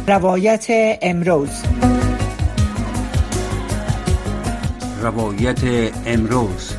روایت امروز. روایت امروز.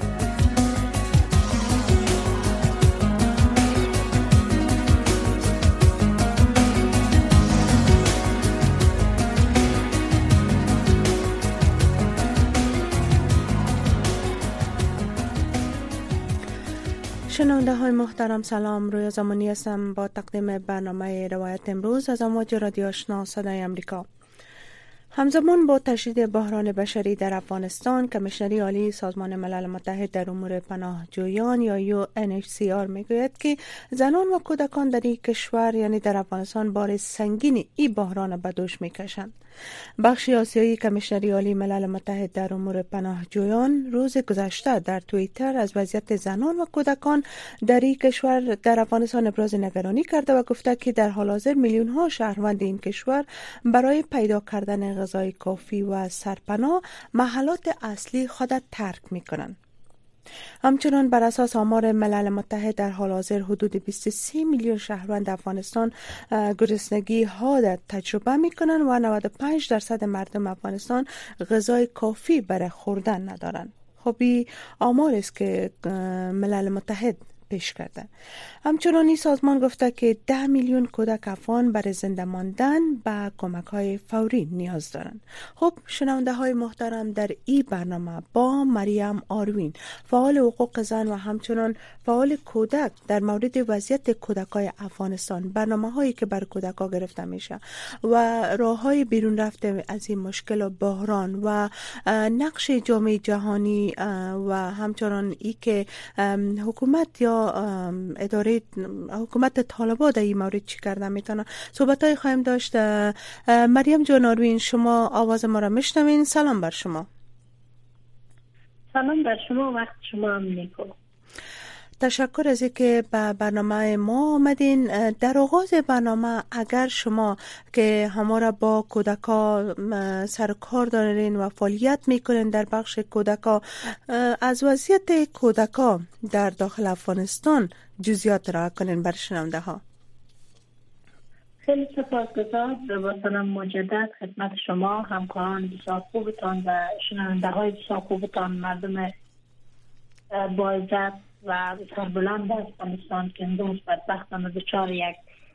شنونده های محترم سلام، رویا زمانی هستم با تقدیم برنامه روایت امروز از امواج رادیو آشنا صدای امریکا. همزمان با تشدید بحران بشری در افغانستان، کمیشنری عالی سازمان ملل متحد در امور پناهجویان یا UNHCR میگوید که زنان و کودکان در این کشور یعنی در افغانستان بار سنگین این بحران به دوش میکشند. بخش آسیایی کمیشنری عالی ملل متحد در امور پناهجویان روز گذشته در توییتر از وضعیت زنان و کودکان در این کشور در افغانستان ابراز نگرانی کرده و گفته که در حال حاضر میلیون ها شهروند این کشور برای پیدا کردن غذای کافی و سرپناه محلات اصلی خود ترک میکنند. همچنان بر اساس آمار ملل متحد در حال حاضر حدود 23 میلیون شهروند افغانستان گرسنگی ها را تجربه میکنند و 95% مردم افغانستان غذای کافی برای خوردن ندارند. خب این آمار است که ملل متحد پیش کرده. همچنان این سازمان گفته که 10 میلیون کودک افغان برای زنده ماندن به کمک های فوری نیاز دارند. خب شنونده های محترم، در این برنامه با مریم آروین، فعال حقوق زن و همچنان فعال کودک در مورد وضعیت کودکای افغانستان، برنامه هایی که بر کودکا گرفته میشه و راه های بیرون رفته از این مشکل و بحران و نقش جامعه جهانی و همچنان ای که حکومت یا اداره حکومت طالبان در این مورد چی کرده میتونه صحبتای خواهیم داشت. مریم جان آروین، شما آواز ما را میشنوین؟ سلام بر شما. سلام بر شما، وقت شما هم نیکو. تشکر از اینکه به برنامه ما آمدین. در آغاز برنامه اگر شما که همارا با کودکا سر کار دارین و فعالیت میکنین در بخش کودکا، از وضعیت کودکا در داخل افغانستان جزئیات را کنین بر شنونده ها. خیلی سپاسگزار. با سلام مجدد خدمت شما، همکاران بسیار خوبتان و شنونده های بسیار خوبتان، مردم با عزت و سربلند افغانستان که امروز بدبختانه دچار یک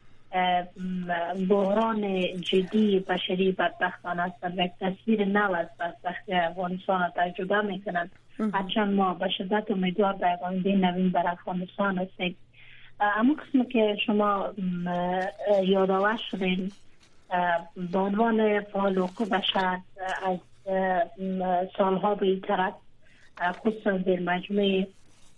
بحران جدی بشری بدبختانه هستند و یک تصویر نو از بدبختی افغانستان را تجربه میکنند. هرچند ما به شدت امیدوار در آینده نوین بر افغانستان هستیم. اما قسمی که شما یادآور شدین به عنوان فعال حقوق بشر از سالها به این طرف، خصوصا در مجموعه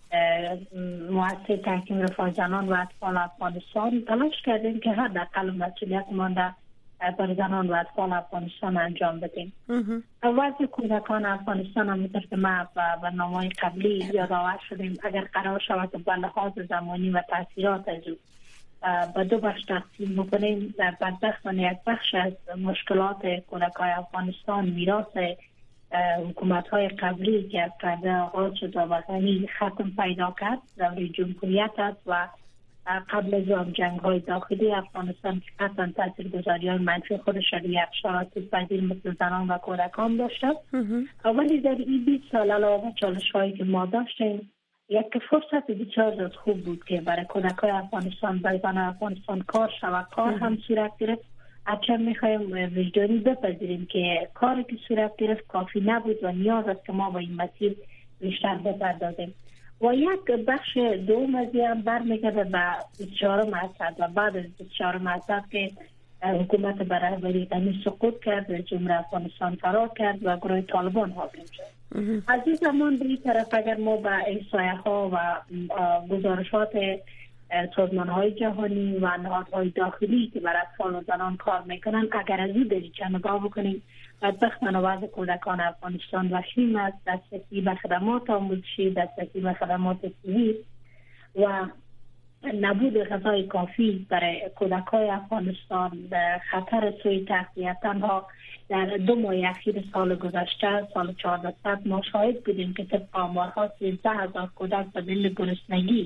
مؤسسه تحکیم رفاه زنان و اطفال افغانستان تلاش کردیم که حداقل مسئولیتمان را بر زنان و اطفال افغانستان انجام بدیم. وضع کودکان افغانستان همونطور که ما و برنامه‌های قبلی یادآور شدیم، اگر قرار شود به لحاظ زمانی و تاثیرات از او به دو بخش تقسیم بکنیم، در بدبختانه یک بخش از مشکلات کودکان افغانستان میراث حکومت‌های قبلی که از قبل آغاز شد و وطنی ختم پیدا کرد، دوره جمهوریت است و قبل از آن جنگ‌های داخلی افغانستان که قطعاً تاثیرگذاری‌های منفی خودش را روی شرایط پذیر مثل زنان و کودکان داشته. ولی در این 20 سال علاوه چالش‌هایی که ما داشتیم، یک فرصت بسیار خوب بود که برای کودکان افغانستان، برای زنان افغانستان کار شود. کار هم صورت گرفت. اچه میخوایم وجدانی بپذیریم که کاری که صورت گرفت کافی نبود و نیاز است که ما با این مسیر بیشتر بپردازیم. و یک بخش دوم از این برمیگرده به 24 اسد و بعد از 24 اسد که حکومت به رهبری غنی سقوط کرد و جمهوری افغانستان فرار کرد و گروه طالبان حاکم شد. از این زمان به این طرف اگر ما به احصایه ها و گزارشات سازمان‌های جهانی و نهادهای داخلی که برای اطفال و زنان کار میکنن، اگر از این دریچه نگاه بکنیم، بدبختانه وضع کودکان افغانستان وخیم است. دسترسی به خدمات آموزشی، دسترسی به خدمات صحی و نبود غذای کافی برای کودکان افغانستان خطر سوء تغذیه. تنها در 2 ماه اخیر سال گذشته، سال 1400، ما شاهد بودیم که طبق آمارها 13,000 کودک به دلیل گرسنگی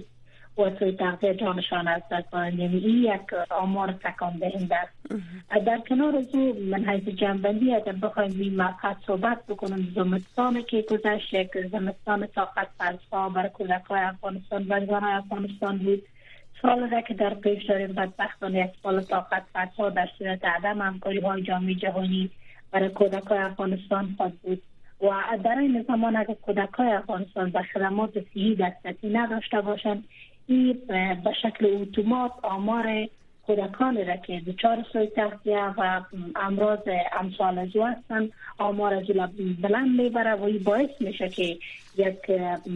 و توی تغذیه جانشان از دست دادن. یعنی این یک آمار تکان دهنده است. در کنار از او من حیث جنبندی اگر بخوایم این مقطع صحبت بکنم، زمستانی که گذشت یک زمستان طاقت فرسا برای کودک‌های افغانستان و زنان افغانستان بود. سال را که در پیش داریم بدبختانه یک سال طاقت فرسا در صورت عدم همکاری‌های جامعه جهانی برای کودک‌های افغانستان خواهد بود. و در این زمان اگر کودک‌های افغانستان به خدمات صحی دسترسی نداشته باشند، این به شکل اتومات آمار کودکان را که دچار سوء تغذیه و امراض امثال از او هستند آمار از بلند میبره و این باعث میشه که یک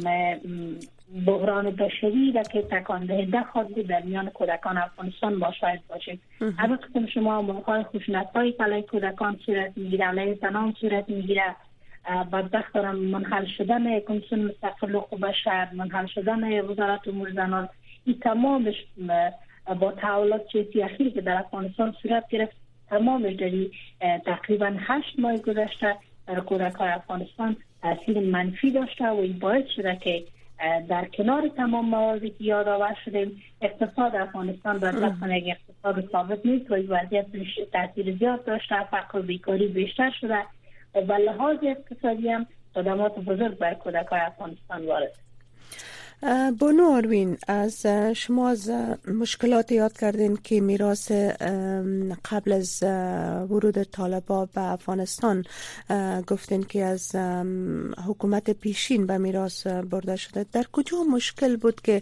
بحران بشری را که تکان دهنده خواهد بود در میان کودکان افغانستان شاهد باشید. البته شما موقع خشونت‌های علیه کودکان صورت میگیره، علیه زنان صورت میگیره، بدبختانه منحل شدن کمیسیون مستقل حقوق بشر، منحل شدن وزارت امور زنان، این تمامش با تحولات سیاسی اخیری که در افغانستان صورت گرفت تمامش داری تقریبا 8 ماه گذشته در کودکان افغانستان تاثیر منفی داشته و این باعث شده که در کنار تمام مواردی که یاد آور شدیم اقتصاد افغانستان بدبختانه یک اقتصاد ثابت نیست و این وضعیت تاثیر زیاد داشته، فقر و بیکاری بیشتر شده و به لحاظ اقتصادی هم صدمات بزرگ بر کودکان افغانستان وارد. بانو آروین، از شما از مشکلات یاد کردین که میراث قبل از ورود طالبان به افغانستان گفتین که از حکومت پیشین به میراث برده شده. در کجا مشکل بود که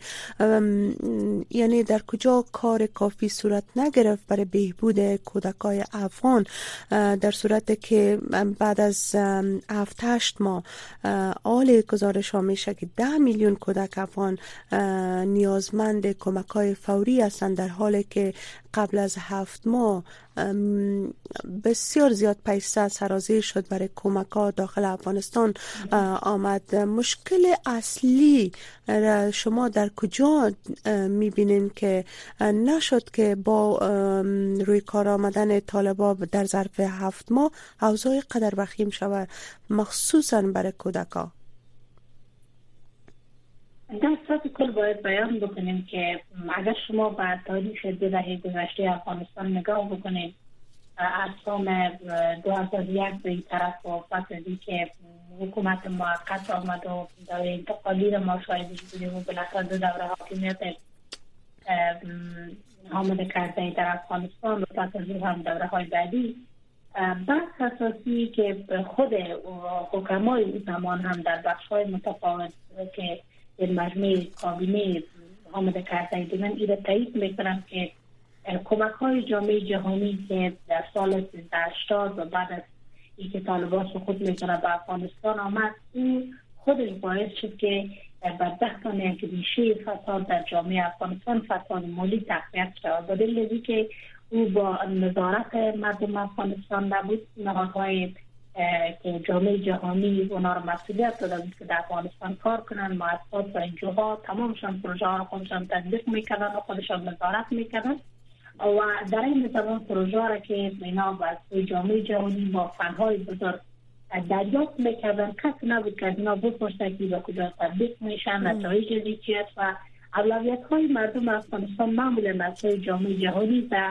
یعنی در کجا کار کافی صورت نگرفت برای بهبود کودکای افغان، در صورت که بعد از 7-8 ماه آل گزارش ها میشه که 10 میلیون کودک افغان نیازمند کمک‌های فوری هستند، در حالی که قبل از 7 ماه بسیار زیاد پیسه سرازیر شد برای کمک‌ها داخل افغانستان آمد. مشکل اصلی را شما در کجا می‌بینین که نشد که با روی کار آمدن طالبان در ظرف 7 ماه اوضاع قدر وخیم شود، مخصوصاً برای کودک‌ها؟ در سطح کل باید بیان بکنیم که اگر شما به تاریخ 2 دهه گذشته افغانستان نگاه بکنید، از سال 2001 به این طرف و فصلی که حکومت موقت آمد و دوره انتقالی را ما شاهدش بودیم و بالاخره 2 دوره حاکمیت حامد کرزی در افغانستان و پس از او هم دوره های بعدی، بحث اساسی که خود حکمای او زمان هم در بخش های متفاوت که در مجموعه کابینه حامد کرزی دیدن این را تایید میکنم که کمک های جامعه جهانی که در سال 80 و بعد از اینکه طالبان سقوط میکنه به افغانستان آمد، او خودش باعث شد که بدبختانه یک ریشه فساد در جامعه افغانستان، فساد مالی تقویت شود. به دلیل که او با نظارت مردم افغانستان نبود، نهادهای که جامعه جهانی اونا رو مسئولیت داده بود که در افغانستان کار کنن، مؤسسات و انجوها تمامشان پروژه ها رو خودشان تطبیق میکردن و خودشان نظارت میکردن و در این زمان پروژه را که اینا با جامعه جهانی با فنهای بزرگ دریافت میکردن، کسی نبود که از اینا بپرسه که به کجا تطبیق میشن، نتایج چی است و اولویت های مردم افغانستان معمولا از جامعه جهانی و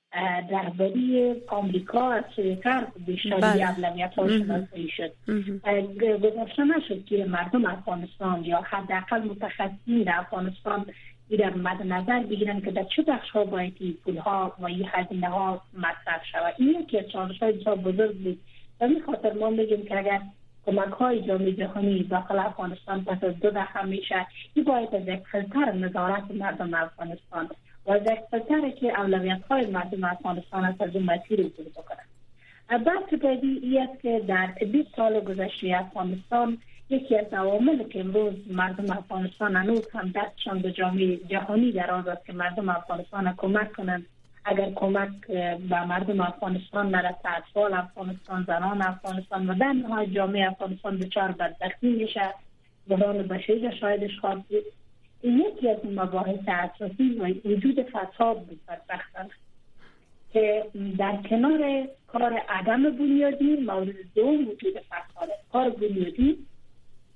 رهبری آمریکا از سوی غرب بیشتری اولویت ها شناسایی شد. گذاشته نشد که مردم افغانستان یا حداقل متخصصین در افغانستان این مد نظر بگیرن که در چه بخش ها باید این پول ها و این هزینه ها مصرف شود. این یکی از چالش های بسیار بزرگ بود و این خاطر ما میگیم که اگر کمک های جامعه جهانی داخل افغانستان پس از 2 دهه میشه، این باید از یک فیلتر نظارت مردم افغانستان و از یک فیلتر که اولویت های مردم افغانستان از اون مسیر عبور بکنند. بحث بعدی این است که در 20 سال گذشته افغانستان یکی از عوامل که امروز مردم افغانستان هنوز هم دستشان به جامعه جهانی دراز است که مردم افغانستان کمک کنند. اگر کمک به مردم افغانستان نرسه، اطفال افغانستان، زنان افغانستان و در نهایت جامعه افغانستان دچار بدبختی میشه، بحران بشری شاهدش خواهد بود. یکی از مباحث اساسی و وجود فساد بود بدبختانه که در کنار کار عدم بنیادی مورد دوم وجود فساد. کار بنیادی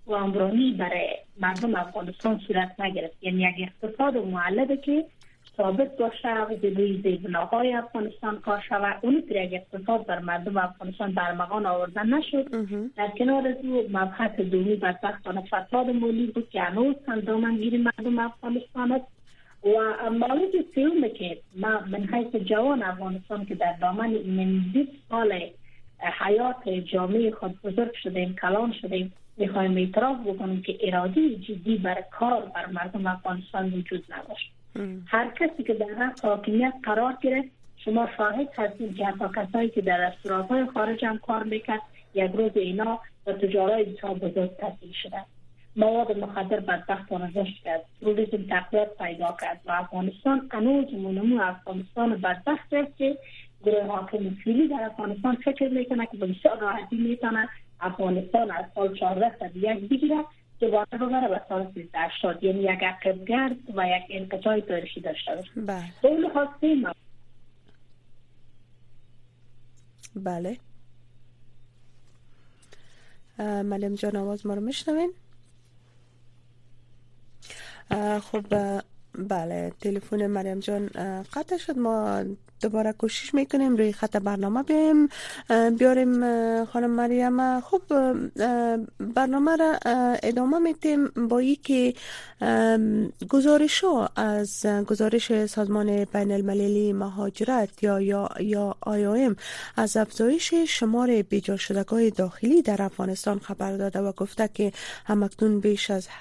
و عمرانی برای مردم افغانستان صورت نگرفت. یعنی یک اقتصاد مولده که ثابت باشه و روی زیربناهای افغانستان کار شود، اون در یک اقتصاد بر مردم افغانستان برمغان آوردن نشد. در کنار از او مبحث دومی بدبختانه فساد مالی بود که هنوز دامنگیر مردم افغانستان است. و مورد سوم که ما من حیث جوان افغانستان که در دامن این 20 سال حیات جامعه خود بزرگ شدیم، کلان شدیم، میخوایم اعتراف بکنیم که اراده جدی برای کار بر مردم افغانستان وجود نداشت. هر کسی که در رأس حاکمیت قرار گرفت، شما شاهد هستید که حتی کسایی که در رستوران‌های خارج هم کار میکرد، یک روز اینا به تجارای بسیار بزرگ تبدیل شدند. مواد مخدر بدبختانه رشد کرد، تروریسم تقویت پیدا کرد و افغانستان هنوز منمو افغانستان بدبخت است که گروه حاکم فعلی در افغانستان فکر میکنه که بسیار راحتی میتونه افغانستان از سال 1401 بگیره که واقعا ببره به سال 1380، یعنی یک عقب‌گرد و یک انقطاع تاریخی داشته باشه. به اون لحاظ بله. مریم جان آواز ما رو میشنوین؟ خب بله، تلفن مریم جان قطع شد. ما دوباره کوشش میکنیم روی خط برنامه بیاریم خانم مریم. خب برنامه را ادامه میتیم با اینکه گزارش سازمان بین المللی مهاجرت یا IOM از افزایش شمار بیجا شدگان داخلی در افغانستان خبر داده و گفته که همکنون بیش از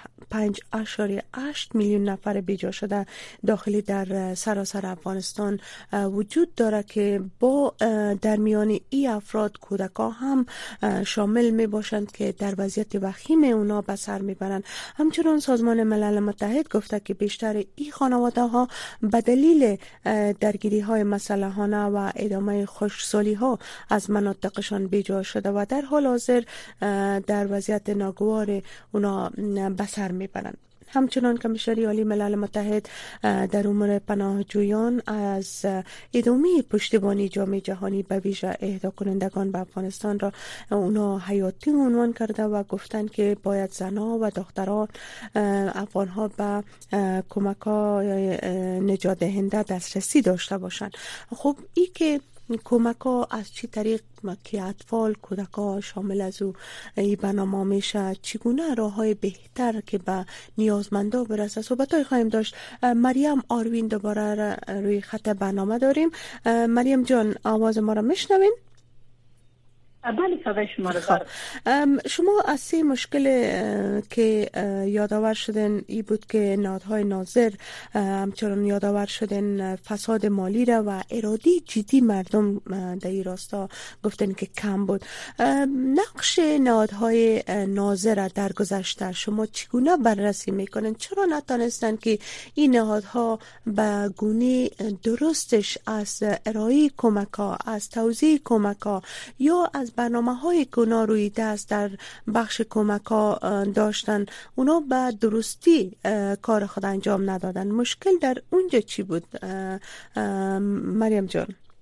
5.8 میلیون نفر بیجا شده داخلی در سراسر افغانستان وجود داره که با در میان این افراد کودکان هم شامل می باشند که در وضعیت وخیم اونا به سر میبرند. همچنان سازمان ملل متحد گفته که بیشتر این خانواده ها به دلیل درگیری های مسلحانه و ادامه خشکسالی ها از مناطقشان بیجا شده و در حال حاضر در وضعیت ناگوار اونا به سر میبرند. همچنان کمیشنری عالی ملل متحد در امور پناهجویان از ادامه پشتیبانی جامعه جهانی به ویژه اهدا کنندگان به افغانستان را اونا حیاتی عنوان کرده و گفتند که باید زنها و دختران افغانها به کمک‌های نجات دهنده دسترسی داشته باشند. خب این که کمک ها از چی طریق که اطفال کودکان شامل از این برنامه میشه، چگونه راه های بهتر که به نیازمندا برسه صحبت های خواهیم داشت. مریم آروین دوباره روی خط برنامه داریم. مریم جان آواز ما را میشنوین؟ بله صدای شما رو دارم. شما از سه مشکل که یادآور شدن ای بود که نهادهای ناظر همچنان یادآور شدن فساد مالی را و اراده جدی مردم در این راستا گفتن که کم بود. نقش نهادهای ناظر در گذشته شما چگونه بررسی میکنن؟ چرا نتونستن که این نهادها به گونه درستش از ارائه کمک ها، از توزیع کمک ها یا از برنامه‌های که اونا روی دست در بخش کمک ها داشتن اونا به درستی کار خود انجام ندادن؟ مشکل در اونجا چی بود مریم جان؟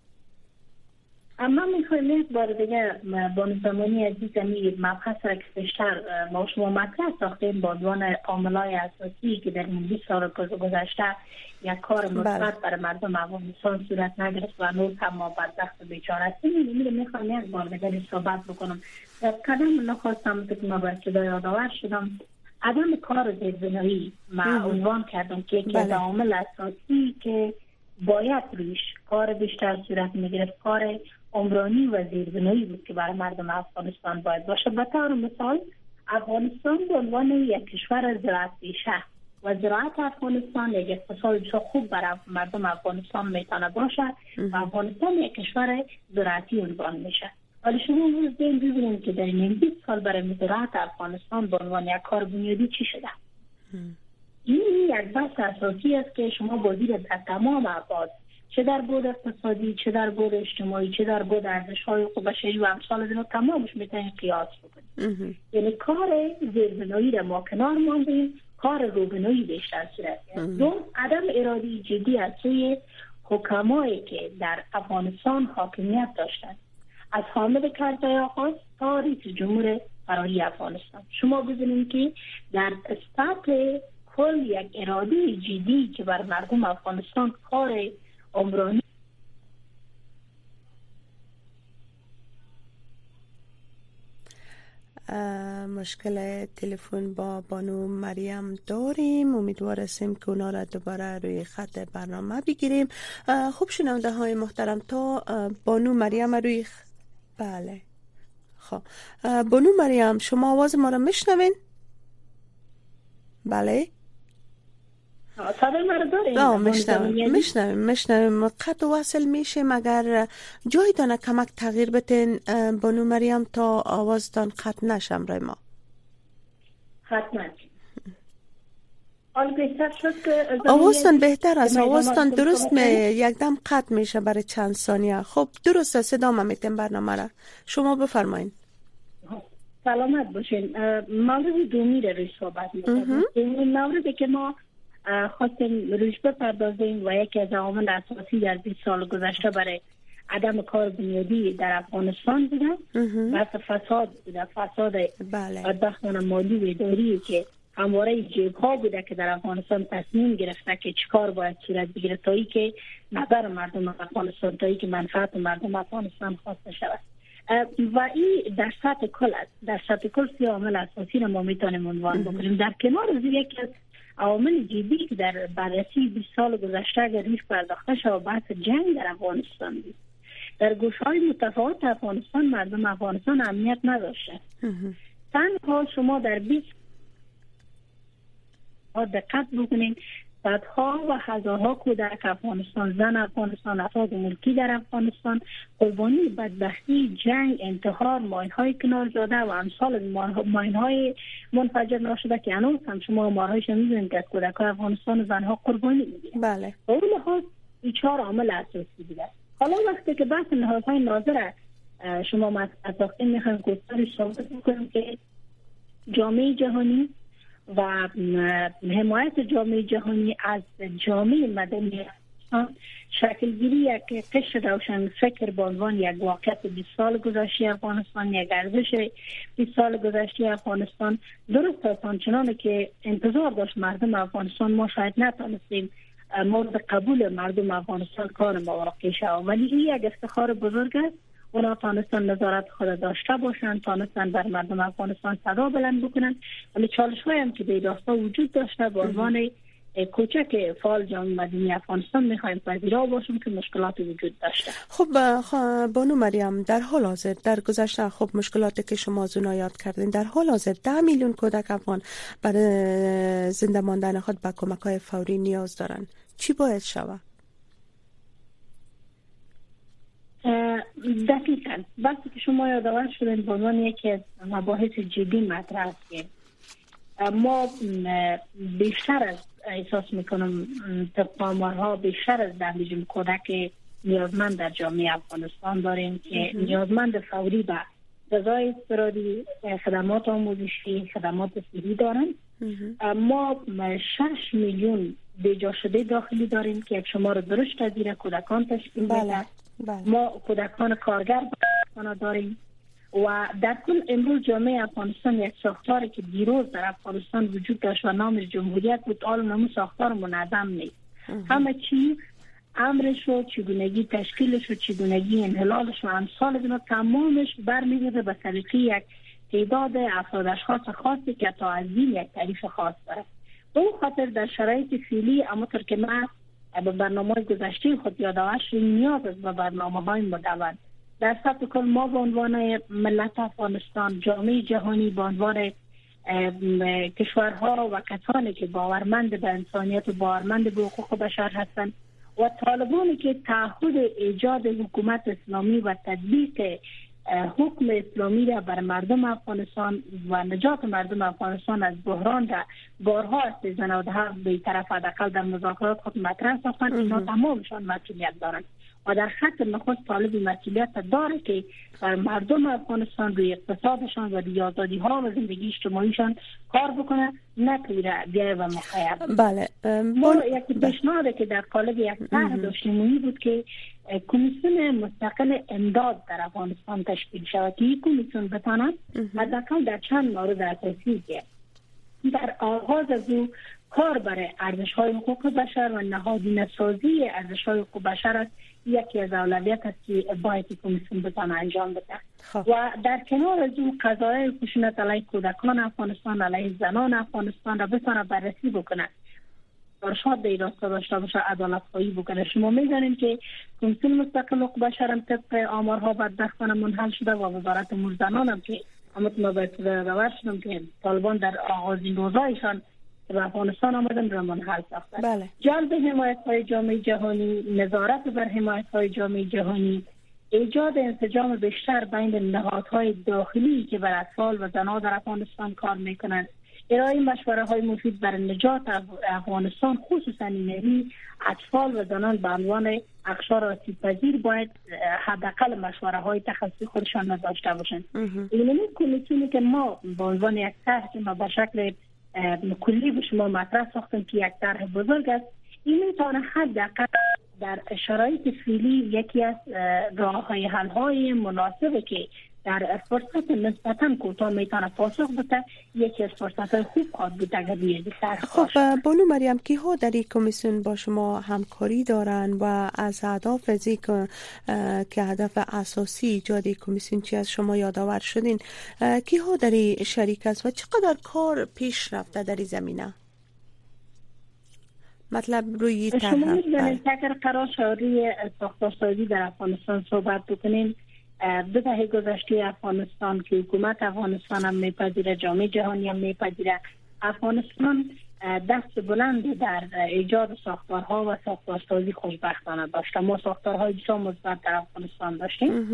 اما میخوایم یک بار دیگه بانوزمانی عزیزمی مبحث را که بیشتر ما شما مطرح ساختیم با عنوان عامل‌های اساسی که در این 20 سال گذشته یک کار مثبت برای مردم افغانستان صورت نگرفت و هنوز هم ما بدبخت و بیچاره هستیم. میخوایم یک بار دیگه صحبت بکنم. قدم نخواستم که ما به صدای یادآور شدم عدم کار زیربنایی ما عنوان کردم که یکی از عامل اساسی که باید رویش کار بیشتر صورت میگرفت کار عمرانی و زیربنایی بود که برای مردم افغانستان باید باشه. به طور مثال افغانستان به عنوان یک کشور زراعت پیشه و زراعت افغانستان یک اقتصاد خوب برای مردم افغانستان میتونه باشه و افغانستان یک کشور زراعتی عنوان میشه. ولی شما روز دین ببینید که در این 20 سال برای زراعت افغانستان به عنوان یک کار بنیادی چی شده. این یک بحث اساسی است که شما بازی را در تمام ابعاد، چه در بود اقتصادی، چه در بود اجتماعی، چه در بود ارزش‌های حقوق بشری و امثال اینا تمامش میتونید قیاس بکنید. یعنی کار زیربنایی را ما کنار ماندیم، کار روبنایی بیشتر صورت گرفت. دو، عدم اراده جدی از سوی حکمایی که در افغانستان حاکمیت داشتند، از حامد کرزی آغاز تا رئیس جمهور فراری افغانستان. شما ببینید که در سطح کل یک اراده جدی که بر مردم افغانستان کار عمرانی مشکل تلفن با بانو مریم داریم. امیدوار هستیم که اونا را دوباره روی خط برنامه بگیریم. خوب شنونده های محترم، تا بانو مریم روی بله خب بانو مریم شما آواز ما را میشنوین؟ بله میشنویم. قطع وصل میشه مگر جایی دانه کمک تغییر بتین بانو مریم تا آوازتان قطع نشم رای ما؟ حتما. آوازتان بهتر است، آوازتان درست یکدم قطع میشه برای چند ثانیه. خب درست است، صدا میتین برنامه را شما بفرمایید. سلامت باشین. مورد دومی را روی صحبت میکنم. این موردی که ما خواستیم روش بپردازیم و یکی از عوامل اساسی از 20 سال گذشته برای عدم کار بنیادی در افغانستان بوده. بحث فساد بوده، فساد بدبختانه مالی و اداری که همواره جیب ها بوده که در افغانستان تصمیم گرفته که چیکار باید صورت بگیره تا ای که نظر مردم افغانستان، تا ای که منفعت مردم افغانستان خواسته شود. و این در سطح کل است. در سطح کل 3 عامل اساسی را ما میتونیم عنوان بکنیم. در کنار از یکی از عوامل جدی که در بررسی 20 سال گذشته اگر روش پرداخته شود بحث جنگ در افغانستان بود. در گوشه‌های متفاوت افغانستان مردم افغانستان امنیت نداشته. تنها شما در 20 دقت بکنید صدها و هزارها کودک افغانستان، زن افغانستان، افراد ملکی در افغانستان قربانی بدبختی، جنگ، انتحار، ماین‌های کنار زده و امثال ماین‌های منفجر نشده که هنوز هم شما آمارهایش می‌بینید که از کودک‌های افغانستان و زن‌ها قربانی می‌گیرند. بله. به اون لحاظ این 4 عامل اساسی بوده. حالا وقتی که بحث نهادهای ناظر شما مطرح ساختین می‌خوایم گفتارش ثابت بکنیم که جامعه جهانی و حمایت جامعه جهانی از جامعه مدنی شکلگیری یک قشر روشن فکر به عنوان یک واقعیت 20 سال گذشته افغانستان، یک ارزش 20 سال گذشته افغانستان درست است. آنچنان که انتظار داشت مردم افغانستان ما شاید نتونستیم مورد قبول مردم افغانستان کار ما واقع شود، ولی این یک افتخار بزرگ است. اونا تانستن نظارت خود داشته باشند، تانستن بر مردم افغانستان صدا بلند بکنند، ولی چالش‌هایی هم که به داستان وجود داشته به عنوان کوچک فعال جامعه مدنی افغانستان می‌خوایم پذیرا باشیم که مشکلات وجود داشته. خب بانو مریم، در حال حاضر در گذشته خب مشکلاتی که شما از اونها یاد کردین، در حال حاضر 10 میلیون کودک افغان برای زنده ماندن خود به کمک‌های فوری نیاز دارن. چی باید شود؟ دقیقاً وقتی که شما یادآور شدین به عنوان یکی از مباحث جدی مطرح است، ما بیشتر از احساس میکنم طبق آمارها بیشتر از 10 میلیون کودک نیازمند در جامعه افغانستان داریم که نیازمند فوری به غذای اضطراری، خدمات آموزشی، خدمات صحی دارند. ما 6 میلیون بیجا شده داخلی داریم که یک شمار درشت از این کودکان تشکیل میده. ما کودکان کارگر داریم و در کل امروز جامعه افغانستان یک ساختاری که دیروز در افغانستان وجود داشت و نامش جمهوریت بود الان نام ساختار منظم نیست. همه چی امرش و چگونگی تشکیلش و چگونگی انحلالش و امثال اینا تمامش برمیگرده به سلیقه یک تعداد افراد اشخاص خاصی که تا از این یک تعریف خاص داره. به اون خاطر در شرایط فعلی همونطور که من به برنامه‌های گذشته خود یادآور شدم نیاز است به برنامه‌های مدون. در سطح کل ما به عنوان ملت افغانستان، جامعه جهانی به عنوان کشورها و کسانی که باورمند به انسانیت و باورمند به حقوق بشر هستند و طالبانی که تعهد ایجاد حکومت اسلامی و تطبیق حکم اسلامی را بر مردم افغانستان و نجات مردم افغانستان از بحران را بارها استیزان و به طرف حداقل در مذاکرات خود مطرح ساختند، اینا تمامشان مسئولیت دارند و در خط نخست طالب مسئولیت داره که بر مردم افغانستان روی اقتصادشان و روی آزادی ها و زندگی اجتماعیشان کار بکنه، نه بیای و مخیب. بله. ما یک پیشنهاده که در قالب یک طرح داشتیم بود که کمیسیون مستقل امداد در افغانستان تشکیل شود که این کمیسیون بتواند حداقل در چند مورد اساسی که در آغاز از او کار برای ارزش‌های حقوق بشر و نهادینه سازی ارزش‌های حقوق بشر است، یکی از اولویت است که باید کمیسیون بتواند انجام بده. و در کنار از او قضایای خشونت علیه کودکان افغانستان، علیه زنان افغانستان را بتواند بررسی بکنه، ارشاد به راستا داشته باشه، عدالت خواهی بکنه. شما می‌دانید که کمیسیون مستقل حقوق بشر هم طبق آمارها بدبختانه منحل شده و وزارت امور زنان هم که ما باید داور شدم که طالبان در آغازین روزایشان به افغانستان آمدن را منحل ساختند. بله. جلب حمایت‌های جامعه جهانی، نظارت بر حمایت‌های جامعه جهانی، ایجاد انسجام بیشتر بین نهادهای داخلی که بر اطفال و زنان در افغانستان کار میکنند، ارائه مشوره‌های مفید برای نجات افغانستان، خصوصا اینهی اطفال و زنان به عنوان اقشار آسیب‌پذیر باید حداقل مشوره‌های تخصصی خودشان داشته باشند. این کمیسیونی که ما به عنوان یک طرح که ما به شکل کلی به شما مطرح ساختیم که یک طرح بزرگ است، این میتونه حداقل در شرایط فعلی یکی از راه‌های حل‌های مناسبه که در فرصت نسبتاً کوتاه میتونه پاسخ بده، یکی از فرصت‌های خوب خواهد بود اگر روی طرح خب بانو مریم، کی‌ها در این کمیسیون با شما همکاری دارند و از اهداف که هدف اساسی ایجاد کمیسیون چی از شما یادآور شدین، کی‌ها در این شریک است و چقدر کار پیش رفته در این زمینه؟ مطلب روی طرح شما می‌دونید اگر قرار شد روی ساختارسازی در افغانستان صحبت بکنیم، 2 دهه گذشته افغانستان که حکومت افغانستان هم میپذیره، جامعه جهانی هم میپذیره، افغانستان دست بلند در ایجاد ساختارها و ساختارسازی خوشبختانه داشته. ما ساختارهای بسیار مثبت در افغانستان داشتیم.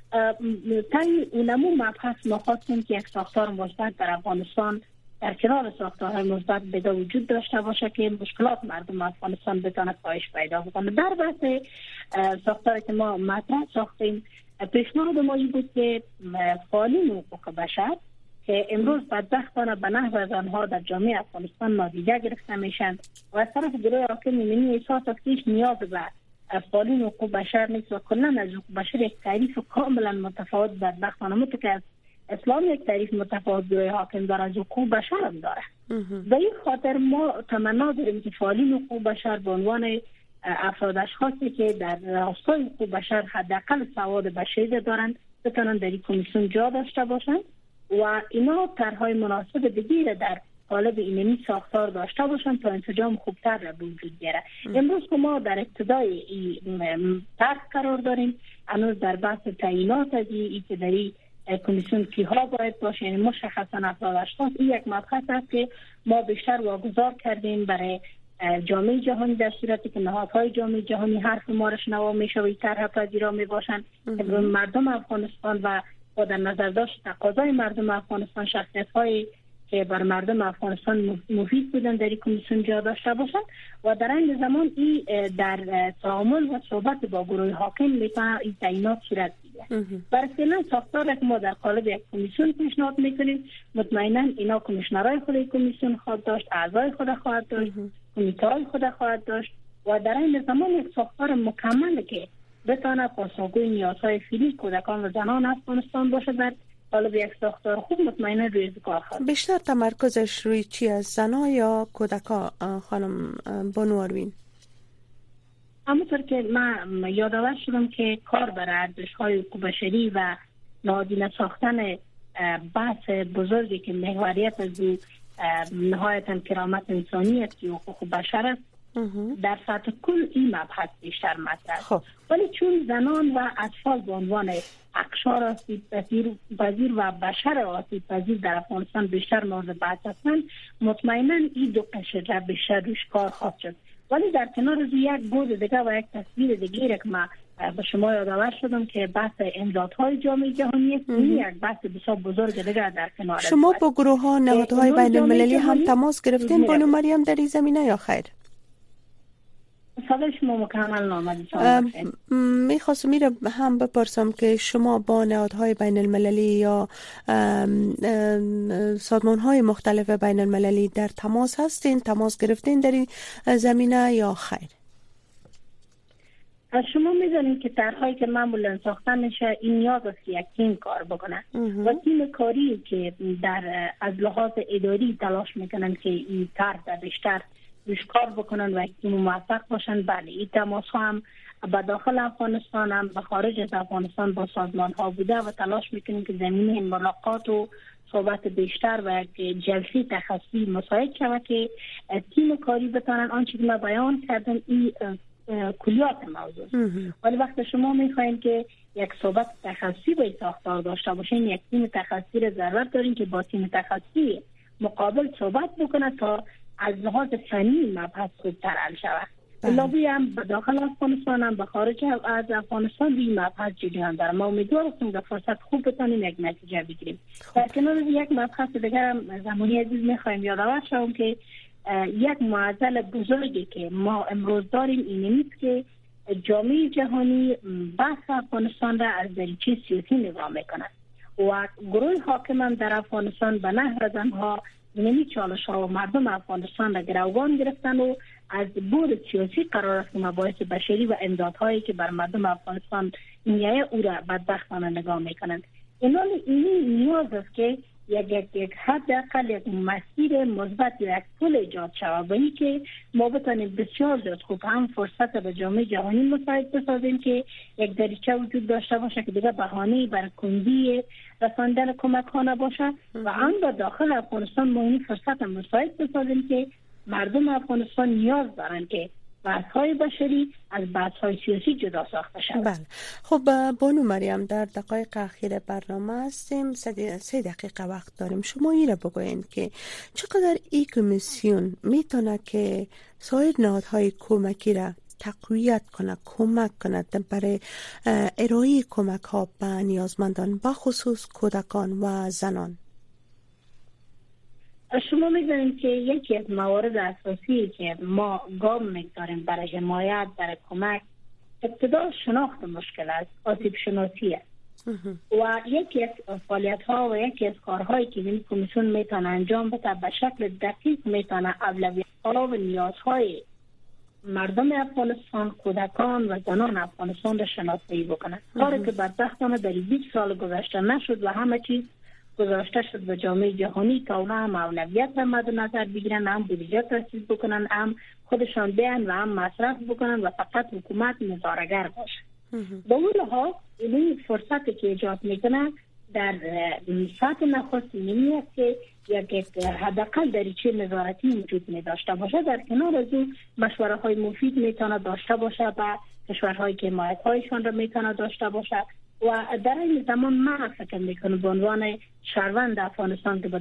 تای اونمو مبحث ما خواستیم که یک ساختار مثبت در افغانستان در کنار ساختارهای مثبت بده وجود داشته باشه که مشکلات مردم افغانستان بتونه کاهش پیدا بکنه. در بحث ساختاری که ما مطرح ساختیم، پیشنهاد ما این بود که فعالین حقوق بشر که امروز بدبختانه به نحو از آنها در جامعه افغانستان نادیده گرفته میشن و از طرف گروه حاکم می‌بینی احساس است که نیاز به فعالین حقوق بشر نیست و کلا از حقوق بشر یک تعریف کاملا متفاوت بدبختانه متکه از اسلام یک تعریف متفاوت گروه حاکم داره، از حقوق بشر هم داره. و این خاطر ما تمنا داریم که فعالین حقوق بشر به عنوان افراد اشخاصی که در راستای حقوق بشر حداقل سواد بشری دارند بتونن در این کمیسیون جا داشته باشند و اینا طرح‌های مناسب دیگه در قالب اینمی ساختار داشته باشند تا انسجام خوبتر را به وجود بیاره. امروز که ما در ابتدای این طرح قرار داریم، هنوز در بحث تعیینات از این که در این کمیسیون کیها باید باشه، یعنی مشخصا افراد اشخاص، این یک مبحث است که ما بیشتر واگذار کردیم برای جامعه جهانی در صورتی که نهادهای جامعه جهانی حرف ما را شنوا میشه و طرح پذیرا میباشند. مردم افغانستان و با در نظر داشت تقاضای مردم افغانستان، شخصیت‌هایی که بر مردم افغانستان مفید بودن در این کمیسیون جا داشته باشند و در این زمان این در تعامل و صحبت با گروه حاکم میتونه این تعیینات صورت بگیره. برای فعلا ساختار که ما در قالب یک کمیسیون پیشنهاد میکنیم، مطمئنا اینا کمیشنرهای خود کمیسیون خواهد داشت، اعضای خود خواهد داشت، کمیته‌های خود خواهد داشت و در این زمان یک ساختار مکمل که بتونه پاسخگوی نیازهای فعلی کودکان و زنان افغانستان باشه در قالب یک ساختار خوب، مطمئنا روی کار خواهد. بیشتر تمرکزش روی چی، از زنان یا کودکان خانم بانو اروین؟ همونطور که من یادآور شدم که کار بر ارزش‌های حقوق بشری و نهادینه ساختن بحث بزرگی که محوریت از نهایتاً کرامت انسانی است که حقوق بشر است، در سطح کل این مبحث بیشتر مطرح است. ولی چون زنان و اطفال به عنوان اقشار آسیب‌پذیر و بشر آسیب‌پذیر در افغانستان بیشتر مورد بحث هستند، مطمئنا این دو قشر بیشتر روش کار خواهد شد. ولی در کنار از یک بود دیگه و یک تصویر دیگه که من به شما یادآور شدم که بحث امدادهای جامعه جهانی است، این یک بحث بسیار بزرگ دیگه در کنار. شما با گروه ها نهادهای بین المللی هم تماس گرفتین بانو مریم در این زمینه یا خیر؟ سوال شما مکمل نامدید. میخواستم میره هم بپرسم که شما با نهادهای بین المللی یا سازمانهای مختلف بین المللی در تماس هستین، تماس گرفتین در این زمینه یا خیر؟ شما می‌دونید که طرح‌هایی که معمولا ساخته میشه این نیاز است که یک تیم کار بکنه و تیم کاری که در از لحاظ اداری تلاش میکنن که این طرح بیشتر روش کار بکنن و یک تیم موفق باشن. بله، این تماس هم به داخل افغانستان هم به خارج از افغانستان با سازمان ها بوده و تلاش میکنیم که زمینه ملاقات و صحبت بیشتر و یک جلسه تخصصی مساعد شود که تیم کاری بتونن آنچه که ما بیان کردم این کلیات موضوع. ولی وقتی شما میخواین که یک صحبت تخصصی به ساختار داشته باشین، یک تیم تخصصی را ضرورت دارین که با تیم تخصصی مقابل صحبت بکنه تا از لحاظ فنی مبحث خوبتر حل شود. لابی هم به داخل افغانستان هم به خارج از افغانستان این مبحث جریان داره. ما امیدوار هستیم که فرصت خوب بتونیم یک نتیجه بگیریم. در کنار یک مبحث دیگر هم زمانی عزیز میخوایم یادآور شوم که یک معضل بزرگی که ما امروز داریم این نیست که جامعه جهانی بحث افغانستان را از دریچه سیاسی نگاه میکنند و گروه حاکم هم در افغانستان به نحو زنها نمی چالش ها و مردم افغانستان را گروگان گرفتن و از بود سیاسی قرار است که مباحث بشری و امدادهایی که بر مردم افغانستان میایه او را بدبختانه نگاه میکنند. این نیاز است که یک حداقل یک مسیر مثبت یا یک پل ایجاد شود و این که ما بتانیم بسیار زیاد خوب هم فرصت به جامعه جهانی مساعد بسازیم که یک دریچه وجود داشته باشه که دیگه بهانه‌ای بر کندی رساندن کمک ها نباشه و هم به داخل افغانستان ما این فرصت مساعد بسازیم که مردم افغانستان نیاز دارن که بحث‌های بشری از بحث‌های سیاسی جدا ساخته شود. بله. خب بانو مریم، در دقایق اخیر برنامه هستیم، 3 دقیقه وقت داریم. شما ایره بگوین که چقدر این کمیسیون میتونه که سایر نهادهای کمکی را تقویت کنه، کمک کنه برای ارائه کمک ها به نیازمندان، به خصوص کودکان و زنان؟ شما می‌دونید که یکی از موارد اساسی که ما گام می‌گذاریم برای حمایت، برای کمک، ابتدا شناخت مشکل است، آسیب شناسی است و یکی از فعالیت‌ها و یکی از کارهایی که این کمیسیون میتونه انجام بده به شکل دقیق میتونه اولویت‌ها و نیازهای مردم افغانستان، کودکان و زنان افغانستان را شناسایی بکنه. کاری که بدبختانه در 20 سال گذشته نشد و همه چیز گذاشته شد به جامعه جهانی تا اونا هم اولویت را مد نظر بگیرن، هم بودجه ترسیز بکنن، هم خودشان بیان و هم مصرف بکنن و فقط حکومت نظاره‌گر باشه. با اون لحاظ این فرصتی که ایجاد میکنه در سطح نخست اینی است که یک حداقل دریچه نظارتی وجود می داشته باشه. در کنار از اون مشوره های مفید میتونه داشته باشه و کشورهایی که حمایت هایشان را میتونه داشته باشه و در این زمان من فکر میکنم به عنوان شهروند افغانستان که به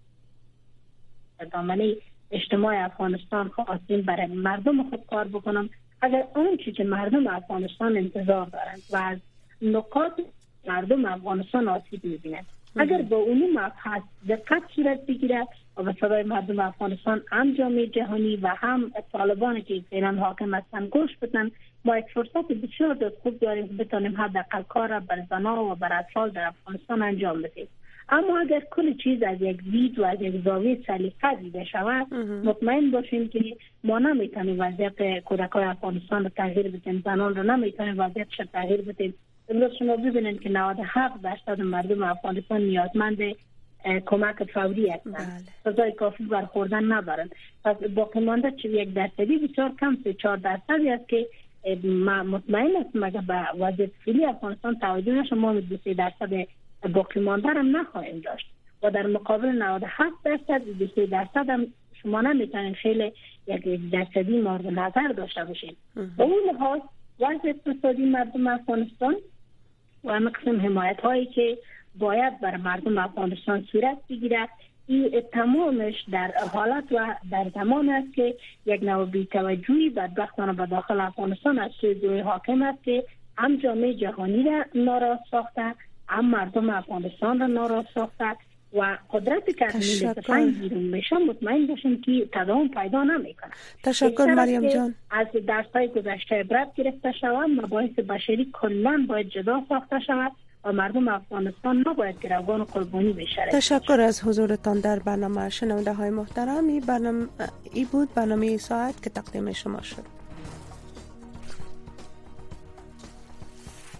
دامنه اجتماع افغانستان خواستیم برای مردم خود کار بکنم. اگر آنچه که مردم افغانستان انتظار دارند و از نقاط مردم افغانستان آسیب میبینند، اگر با اون مبحث دقت صورت بگیرد و به صدای مردم افغانستان هم جامعه جهانی و هم طالبانی که فعلا حاکم هستند گوش بدن، ما یک فرصت بسیار خوب داریم که بتونیم حداقل کار را بر زنان و بر اطفال در افغانستان انجام بدیم. اما اگر کل چیز از یک دید و از یک زاویه سلیقه دیده شود، مطمئن باشیم که ما نمیتونیم وضعیت کودکان افغانستان را تغییر بدیم، زنان را نمیتونیم وضعیتش را تغییر بدیم. امروز شما ببینید که 97% مردم افغانستان نیازمند کمک فوری هستند، سزای کافی برخوردن ندارند. پس باقی مانده چه 1% بسیار کم، 3-4% است که مطمئن هستم اگر به وضعیت فعلی افغانستان توجه نشه ما 2-3% باقی مانده هم نخواهیم داشت و در مقابل 97% 2-3% هم شما نمیتونید خیلی 1% مورد نظر داشته باشید. به اون لحاظ وضع اقتصادی مردم افغانستان و مقسم حمایت هایی که باید بر مردم افغانستان صورت بگیرد، این تمامش در حالت و در زمان است که یک نوع بی‌توجهی بدبختانه به داخل افغانستان از سوی گروه حاکم است که هم جامعه جهانی را ناراض ساخته، هم مردم افغانستان را ناراض ساخته و قدرت که از میل بیرون میشه مطمئن باشیم که تداوم پیدا نمیکنه. تشکر مریم جان. از درس‌های گذشته عبرت گرفته شود، مباحث بشری کلاً باید جدا ساخته شود و مردم افغانستان نباید گروگان و قربانی بشه. تشکر از حضورتان در برنامه. شنونده های محترم، این بود برنامه ساعت که تقدیم شما شد.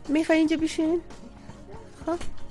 میخوای اینجا بشین؟ خب